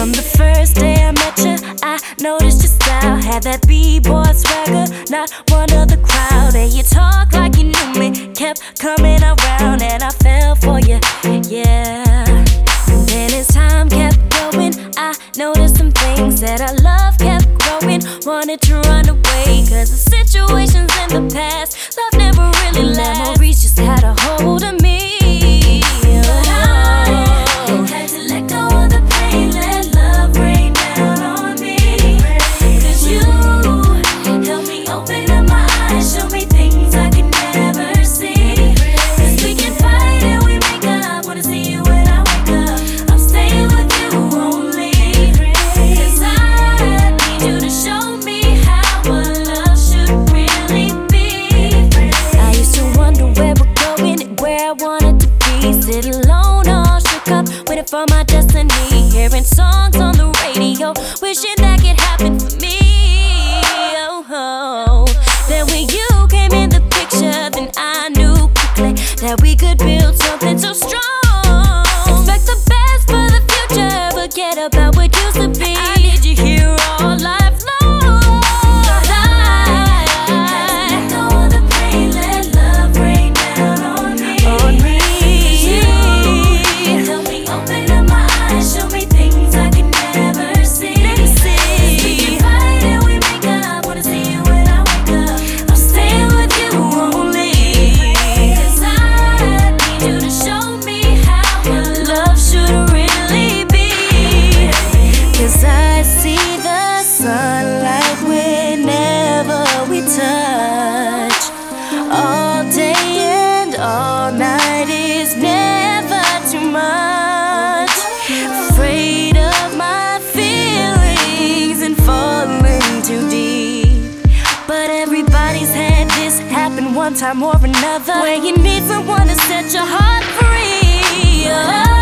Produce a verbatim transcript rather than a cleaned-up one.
From the first day I met you, I noticed your style. Had that b-boy swagger, not one of the crowd. And you talk like you knew me, kept coming around, and I fell for you, yeah. And then as time kept going, I noticed some things that our love kept growing. Wanted to run away, cause the situations in the past, love never really lasts. Memories just had a hold of me. But I had to let go of the pain, let love rain down on me. Cause you helped me open up my eyes, show me things I could never see. Cause we can fight and we make up, wanna see you when I wake up. I'm staying with you only, cause I need you to show me how a love should really be. I used to wonder where we're going and where I wanted to be. Sit alone, all shook up, waiting for my destiny. Hearing songs on the radio, wishing that could happen for me. Oh, oh. Then when you came in the picture, then I knew quickly that we could build something so strong. Expect the best for the future, forget about what used to be. I need you here all life long. I had to let go of the pain, let love rain down on me. On me. You helped me open up my eyes, show me things I could never see. Never see. We can fight and we make up, wanna see you when I wake up. I'm staying with you only, cause I need you to show me how love should really be. Cause I see the sunlight whenever we touch. All day and all night is never too much. Afraid of my feelings and falling too deep. But everybody's had this happen one time or another, where you need someone to set your heart free. Oh.